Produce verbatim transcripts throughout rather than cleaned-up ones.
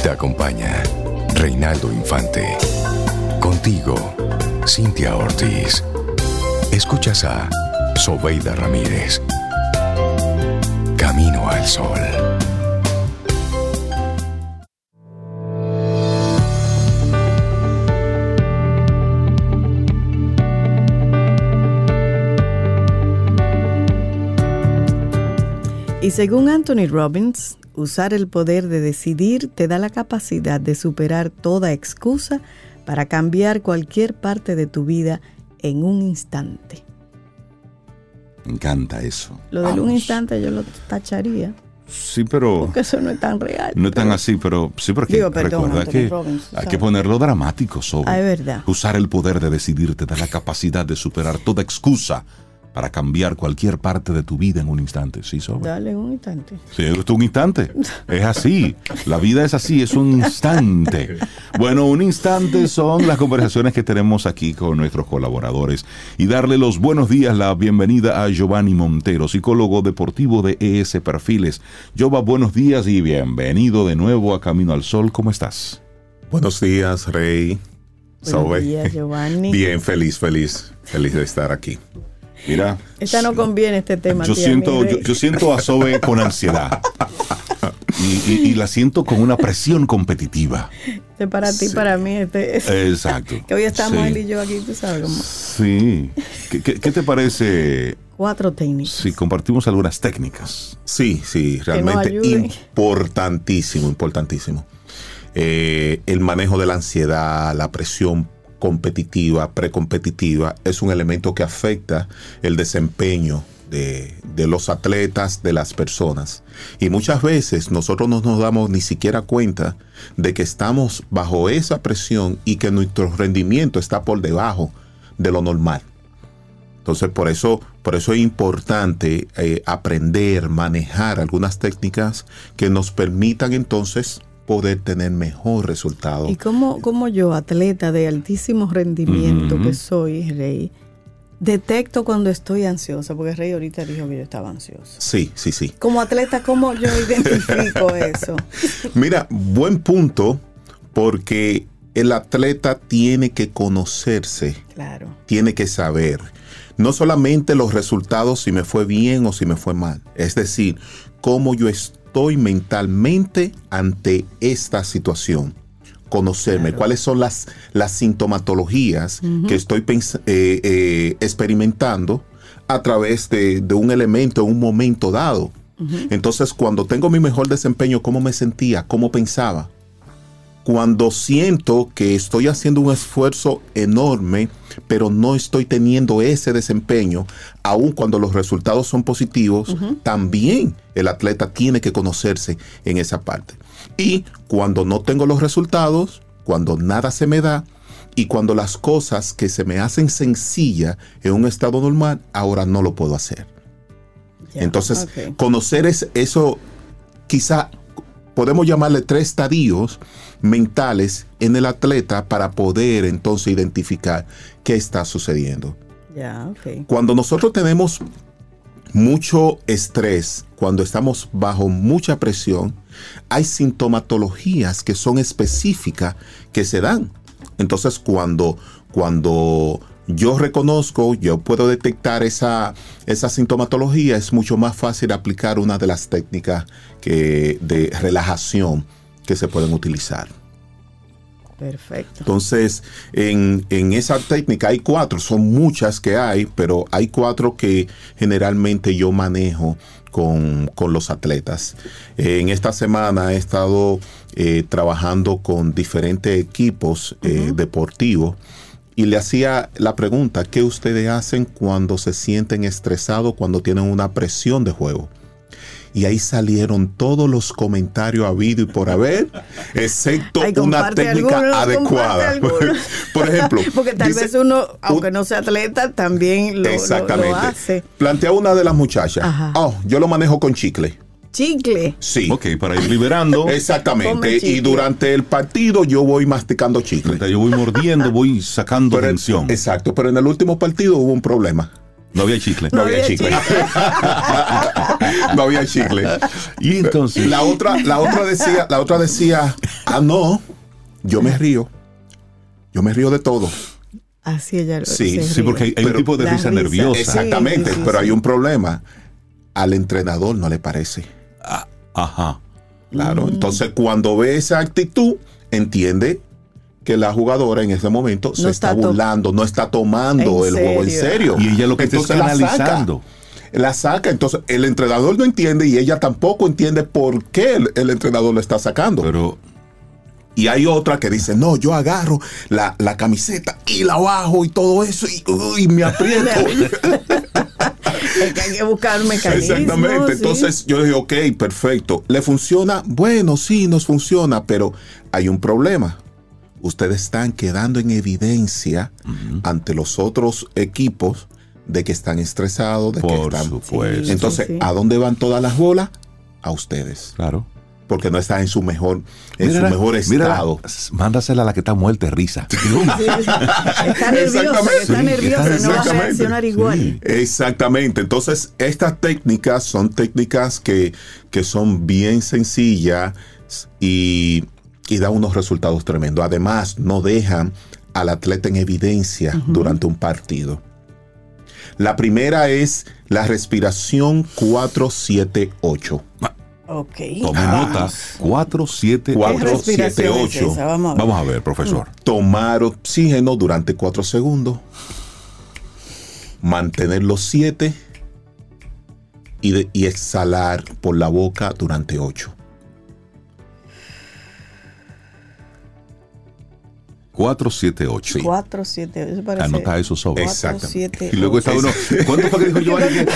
Te acompaña Reinaldo Infante. Contigo, Cintia Ortiz. Escuchas a Sobeida Ramírez. Camino al Sol. Y según Anthony Robbins, usar el poder de decidir te da la capacidad de superar toda excusa para cambiar cualquier parte de tu vida en un instante. Me encanta eso. Lo de un instante yo lo tacharía. Sí, pero... Porque eso no es tan real. No es tan así, pero sí, porque Digo, perdón, recuerda Anthony que Robbins, hay que ponerlo dramático, sobre. Ah, es verdad. Usar el poder de decidir te da la capacidad de superar toda excusa para cambiar cualquier parte de tu vida en un instante. Sí, sobre. Dale un instante. Sí, es un instante. Es así. La vida es así, es un instante. Bueno, un instante son las conversaciones que tenemos aquí con nuestros colaboradores. Y darle los buenos días, la bienvenida a Giovanni Montero, psicólogo deportivo de E S Perfiles. Giova, buenos días y bienvenido de nuevo a Camino al Sol. ¿Cómo estás? Buenos días, Rey. Buenos días, Giovanni. Bien, feliz, feliz, feliz de estar aquí. Mira, esta no conviene este tema. Yo siento, yo, yo siento a Sobe con ansiedad y, y, y la siento con una presión competitiva. Este para ti, sí. Para mí, este es. Exacto. Que hoy estamos sí. él y yo aquí, tú sabes cómo. Sí. ¿Qué, qué, qué te parece? Cuatro técnicas. Si compartimos algunas técnicas. Sí, sí, realmente importantísimo, importantísimo. Eh, el manejo de la ansiedad, la presión competitiva, precompetitiva, es un elemento que afecta el desempeño de, de los atletas, de las personas. Y muchas veces nosotros no nos damos ni siquiera cuenta de que estamos bajo esa presión y que nuestro rendimiento está por debajo de lo normal. Entonces, por eso, por eso es importante eh, aprender, manejar algunas técnicas que nos permitan entonces poder tener mejor resultado. Y como, como yo, atleta de altísimo rendimiento, uh-huh, que soy, Rey, detecto cuando estoy ansiosa, porque Rey ahorita dijo que yo estaba ansiosa. Sí, sí, sí. Como atleta, ¿cómo yo identifico eso? Mira, buen punto, porque el atleta tiene que conocerse, claro, tiene que saber no solamente los resultados, si me fue bien o si me fue mal, es decir, cómo yo estoy estoy mentalmente ante esta situación. Conocerme, claro, cuáles son las, las sintomatologías, uh-huh, que estoy pens- eh, eh, experimentando a través de, de un elemento en un momento dado. Uh-huh. Entonces, cuando tengo mi mejor desempeño, ¿cómo me sentía? ¿Cómo pensaba? Cuando siento que estoy haciendo un esfuerzo enorme, pero no estoy teniendo ese desempeño, aun cuando los resultados son positivos, uh-huh, también el atleta tiene que conocerse en esa parte. Y cuando no tengo los resultados, cuando nada se me da, y cuando las cosas que se me hacen sencillas en un estado normal, ahora no lo puedo hacer. Yeah, Entonces, okay, conocer es, eso, quizá podemos llamarle tres estadios mentales en el atleta para poder entonces identificar qué está sucediendo. Yeah, okay. Cuando nosotros tenemos mucho estrés, cuando estamos bajo mucha presión, hay sintomatologías que son específicas que se dan. Entonces, cuando, cuando yo reconozco, yo puedo detectar esa, esa sintomatología, es mucho más fácil aplicar una de las técnicas que, de relajación que se pueden utilizar. Perfecto. Entonces, en, en esa técnica hay cuatro, son muchas que hay, pero hay cuatro que generalmente yo manejo con, con los atletas. Eh, en esta semana he estado eh, trabajando con diferentes equipos eh, uh-huh, deportivos y le hacía la pregunta, ¿qué ustedes hacen cuando se sienten estresados, cuando tienen una presión de juego? Y ahí salieron todos los comentarios habidos y por haber, excepto Ay, una técnica alguno, adecuada. Por ejemplo, porque tal dice, vez uno, aunque no sea atleta, también lo, exactamente, lo, lo hace. Plantea una de las muchachas. Ajá. Oh, yo lo manejo con chicle. ¿Chicle? Sí. Ok, para ir liberando. Exactamente. Y durante el partido yo voy masticando chicle. Yo voy mordiendo, voy sacando pero, tensión. Exacto. Pero en el último partido hubo un problema. No había chicle. No, no había chicle. No había chicle. Y entonces la otra, la otra decía, la otra decía, ah no, yo me río, yo me río de todo. Así ella lo Sí, sí, porque hay, hay un Pero tipo de la risa risa. nerviosa. Exactamente, Sí, sí, pero sí. hay un problema. Al entrenador no le parece. Ah, ajá. Claro, Mm. entonces cuando ve esa actitud, entiende que la jugadora en ese momento se No está, está to- burlando, no está tomando ¿En el juego en serio? serio. Y ella lo que está Entonces la analizando. saca. La saca, entonces el entrenador no entiende y ella tampoco entiende por qué el, el entrenador lo está sacando. Pero Y hay otra que dice, no, yo agarro la, la camiseta y la bajo y todo eso y, uy, me aprieto. Es que hay que buscar un mecanismo. Exactamente. sí. Entonces yo dije, ok, perfecto. ¿Le funciona? Bueno, sí, nos funciona, pero hay un problema. Ustedes están quedando en evidencia uh-huh. ante los otros equipos de que están estresados, de que por están... supuesto. Sí. Entonces, sí. ¿a dónde van todas las bolas? A ustedes. Claro. Porque no están en su mejor, en Mírala, su mejor mírala, estado. mándasela a la que está muerta de risa. Sí, sí, sí. Está nerviosa, Exactamente. está Sí, nerviosa, está- no va a exactamente. reaccionar igual. Sí. Exactamente. Entonces, estas técnicas son técnicas que, que son bien sencillas y, y dan unos resultados tremendos. Además, no dejan al atleta en evidencia uh-huh. durante un partido. La primera es la respiración cuatro siete ocho. Ok. Tome Ah. nota. cuatro siete Cuatro, ¿Qué respiración siete, es ocho. esa? Vamos a ver. Vamos a ver, profesor. Tomar oxígeno durante cuatro segundos. Mantener los siete. Y, de, y exhalar por la boca durante ocho. cuatro siete ocho. Sí. cuatro, siete, eso parece. Anota eso sobre. Exacto. siete, Y luego está uno. ¿Cuánto fue que dijo Giovanni?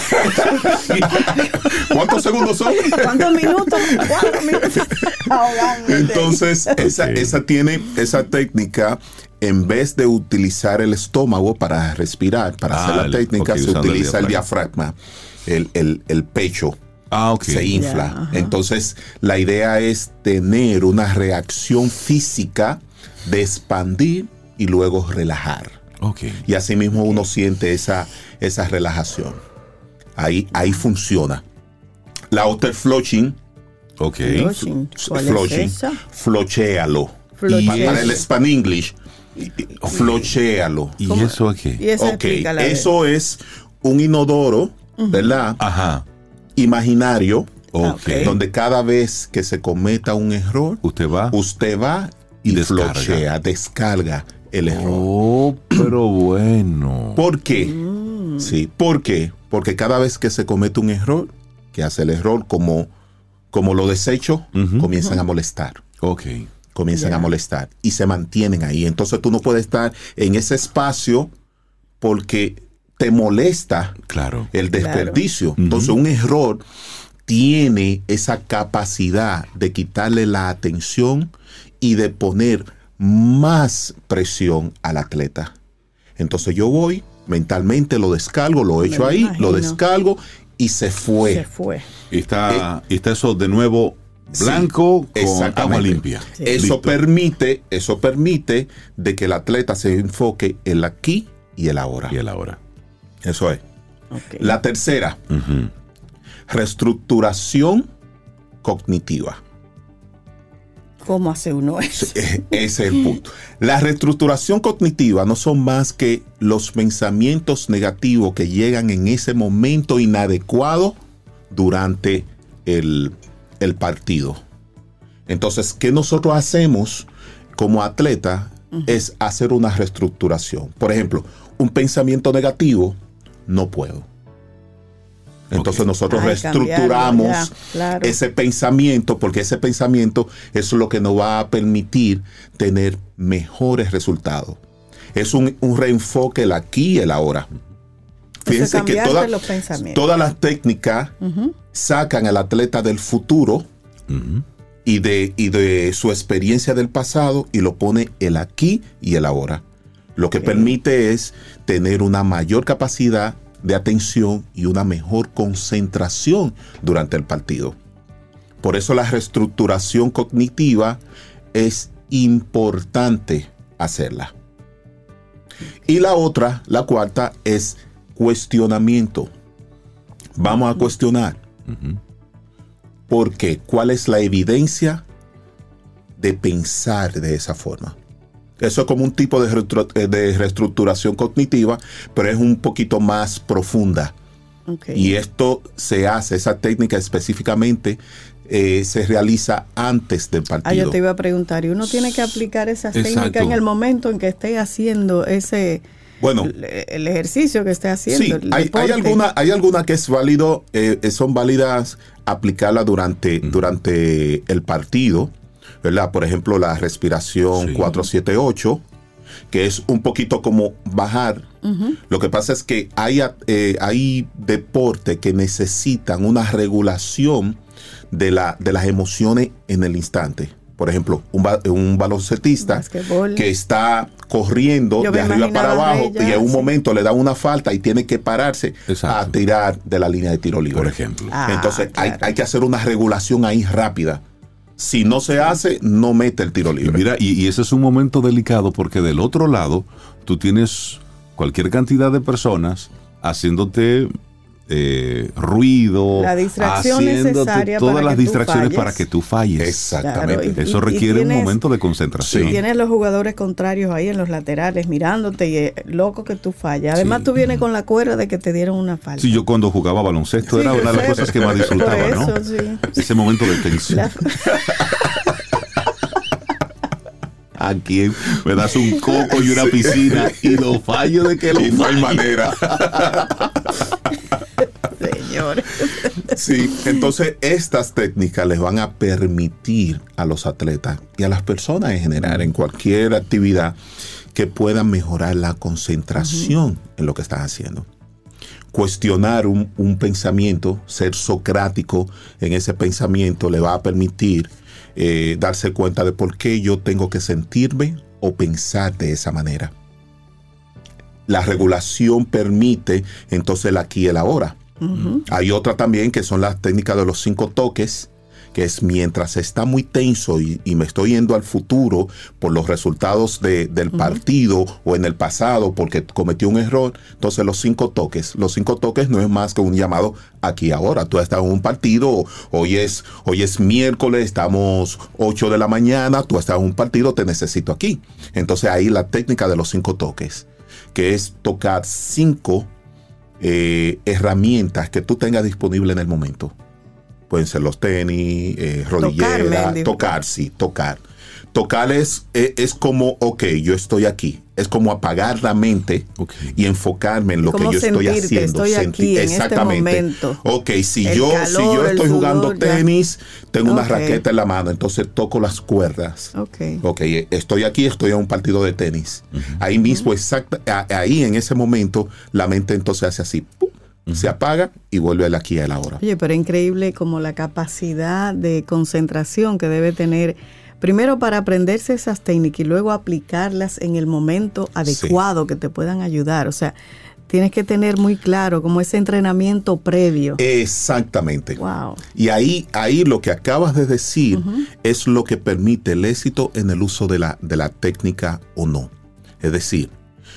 ¿Cuántos segundos son? ¿Cuántos minutos? Cuatro minutos. Ahogándote. Entonces, esa, Ok. esa tiene esa técnica. En vez de utilizar el estómago para respirar, para Ah, hacer la el- técnica, ok, se usando el utiliza el diafragma. diafragma, el, el, el pecho. Ah, ok. Se infla. Ya, ajá. Entonces, la idea es tener una reacción física de expandir y luego relajar. Ok. Y así mismo uno siente esa, esa relajación. Ahí, ahí funciona. La otra es flushing. Ok. Flushing. ¿Cuál es Flushing. esa? Flochéalo. Flochéalo. Y para el Span English, flochéalo. ¿Y ¿Cómo? eso aquí? Y esa Ok, explícala, a ver. eso es un inodoro, ¿verdad? Ajá. Imaginario, Ok. Ok. donde cada vez que se cometa un error, Usted va. usted va y, Y descarga. flochea, descarga el error. Oh, pero bueno. ¿Por qué? Sí, ¿por qué? Porque cada vez que se comete un error, que hace el error como, como los desechos, Ujú. comienzan a molestar. Ok. Comienzan Ya. a molestar y se mantienen ahí. Entonces tú no puedes estar en ese espacio porque te molesta Claro. el desperdicio. Claro. Entonces Ujú. un error tiene esa capacidad de quitarle la atención y de poner más presión al atleta. Entonces yo voy, mentalmente lo descargo, lo echo Me ahí, imagino. lo descargo y se fue. Se fue. Y está, y está eso de nuevo blanco Sí, con exactamente. agua limpia. Sí. Eso Listo. permite, eso permite de que el atleta se enfoque en el aquí y el ahora. Y el ahora. Eso es. Ok. La tercera, Ujú. reestructuración cognitiva. ¿Cómo hace uno eso? Ese es el punto. La reestructuración cognitiva no son más que los pensamientos negativos que llegan en ese momento inadecuado durante el, el partido. Entonces, ¿qué nosotros hacemos como atleta? Uh-huh. Es hacer una reestructuración. Por ejemplo, un pensamiento negativo, no puedo. Entonces Okay. nosotros Ay, reestructuramos cambiarlo, ya, claro. ese pensamiento, porque ese pensamiento es lo que nos va a permitir tener mejores resultados. Es un, un reenfoque el aquí y el ahora. Entonces, Fíjense que cambiarte toda- los pensamientos. todas las técnicas Ujú. sacan al atleta del futuro Ujú. y de, y de su experiencia del pasado y lo pone el aquí y el ahora. Lo que Ok. permite es tener una mayor capacidad de atención y una mejor concentración durante el partido. Por eso la reestructuración cognitiva es importante hacerla. Y la otra, la cuarta, es Cuestionamiento. Vamos a cuestionar. Ujú. ¿Por qué? ¿Cuál es la evidencia de pensar de esa forma? Eso es como un tipo de, reestru- de reestructuración cognitiva, pero es un poquito más profunda. Okay. Y esto se hace, esa técnica específicamente eh, se realiza antes del partido. Ah, yo te iba a preguntar, ¿y uno tiene que aplicar esas técnicas Exacto. en el momento en que esté haciendo ese, Bueno, el, el ejercicio que esté haciendo? sí, el hay, hay deporte? alguna, hay alguna que es válido, eh, son válidas aplicarla durante, Mm. durante el partido, ¿verdad? Por ejemplo, la respiración Sí. cuatro siete ocho, que es un poquito como bajar. Ujú. Lo que pasa es que hay, eh, hay deportes que necesitan una regulación de, la, de las emociones en el instante. Por ejemplo, un, ba- un baloncestista Basquetbol. que está corriendo Yo de me arriba para imaginaba abajo a ella, y en un sí. momento le da una falta y tiene que pararse Exacto. a tirar de la línea de tiro libre. Por ejemplo. Ah, Entonces hay, claro. hay que hacer una regulación ahí rápida. Si no se hace, no mete el tiro Y libre. mira, y, y ese es un momento delicado porque del otro lado tú tienes cualquier cantidad de personas haciéndote eh, ruido, La distracción haciéndote necesaria todas para las que tú distracciones falles. para que tú falles. Exactamente. Claro, y- Eso requiere un tienes- momento de concentración. Y tienes los jugadores contrarios ahí en los laterales mirándote y eh, loco que tú fallas. Además, Sí. tú vienes con la cuerda de que te dieron una falta. Sí, yo cuando jugaba baloncesto Sí, era yo una de las sé, cosas que más por disfrutaba, eso, ¿no? sí. Ese momento de tensión. La- ¿A quién me das un coco y una piscina y lo fallo de que lo Y no hay fallo? manera. Señor. Sí, entonces estas técnicas les van a permitir a los atletas y a las personas en general, en cualquier actividad, que puedan mejorar la concentración uh-huh. en lo que están haciendo. Cuestionar un, un pensamiento, ser socrático en ese pensamiento, le va a permitir eh, darse cuenta de por qué yo tengo que sentirme o pensar de esa manera. La regulación permite entonces el aquí y el ahora. Uh-huh. Hay otra también que son las técnicas de los cinco toques, que es mientras está muy tenso y, y me estoy yendo al futuro por los resultados de, del uh-huh. partido o en el pasado porque cometí un error, entonces los cinco toques, los cinco toques no es más que un llamado aquí y ahora. Tú estás en un partido, hoy es, hoy es miércoles, estamos ocho de la mañana, tú estás en un partido, te necesito aquí. Entonces ahí la técnica de los cinco toques, que es tocar cinco Eh, herramientas que tú tengas disponible en el momento. Pueden ser los tenis, eh, rodillera, tocar, tocar, sí, tocar. Tocar es, es, es como, ok, yo estoy aquí. Es como apagar la mente okay. y enfocarme en lo que yo estoy haciendo. Estoy aquí en exactamente. Este momento. Ok, si yo, calor, si yo estoy jugando sudor, tenis, ya. tengo okay. una raqueta en la mano, entonces toco las cuerdas. Okay. ok, estoy aquí, estoy en un partido de tenis. Uh-huh. Ahí mismo, uh-huh. exacta, ahí en ese momento, la mente entonces hace así, ¡pum! Uh-huh. Se apaga y vuelve al aquí y al ahora. Oye, pero es increíble como la capacidad de concentración que debe tener. Primero para aprenderse esas técnicas y luego aplicarlas en el momento adecuado sí. que te puedan ayudar. O sea, tienes que tener muy claro como ese entrenamiento previo. Exactamente. Wow. Y ahí, ahí lo que acabas de decir uh-huh. es lo que permite el éxito en el uso de la, de la técnica o no. Es decir,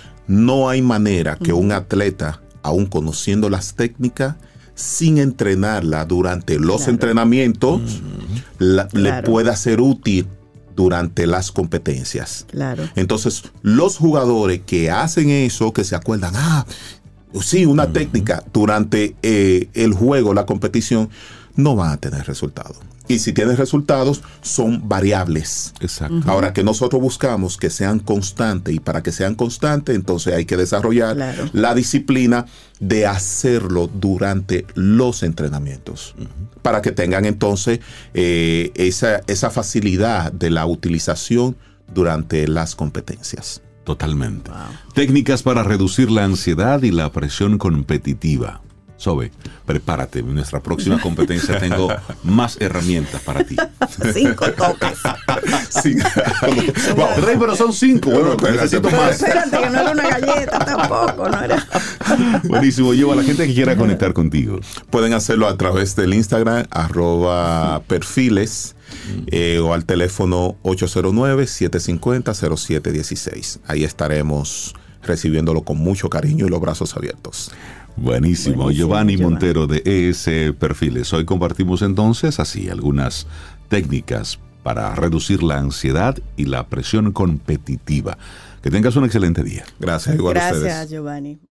no hay manera que uh-huh. un atleta, aún conociendo las técnicas, sin entrenarla durante los claro. entrenamientos, uh-huh. la, claro. le pueda ser útil durante las competencias. Claro. Entonces, los jugadores que hacen eso, que se acuerdan, ah, sí, una uh-huh. técnica durante eh, el juego, la competición, no van a tener resultados. Y si tienen resultados, son variables. Exacto. Uh-huh. Ahora, que nosotros buscamos que sean constantes, y para que sean constantes, entonces hay que desarrollar claro. la disciplina de hacerlo durante los entrenamientos. Uh-huh. Para que tengan entonces eh, esa, esa facilidad de la utilización durante las competencias. Totalmente. Wow. Técnicas para reducir la ansiedad y la presión competitiva. Sobe, prepárate, en nuestra próxima competencia tengo más herramientas para ti. Cinco toques. Sí. Wow, Rey, pero son cinco. Bueno, pero necesito pero más. Espérate, que no era una galleta tampoco, no era. Buenísimo. Yo, a la gente que quiera conectar contigo. Pueden hacerlo a través del Instagram, arroba perfiles, eh, o al teléfono ocho cero nueve, siete cinco cero, cero siete uno seis. Ahí estaremos recibiéndolo con mucho cariño y los brazos abiertos. Buenísimo. Buenísimo Giovanni, Giovanni Montero de E S Perfiles. Hoy compartimos entonces así algunas técnicas para reducir la ansiedad y la presión competitiva. Que tengas un excelente día. Gracias, igual Gracias, a ustedes. Giovanni.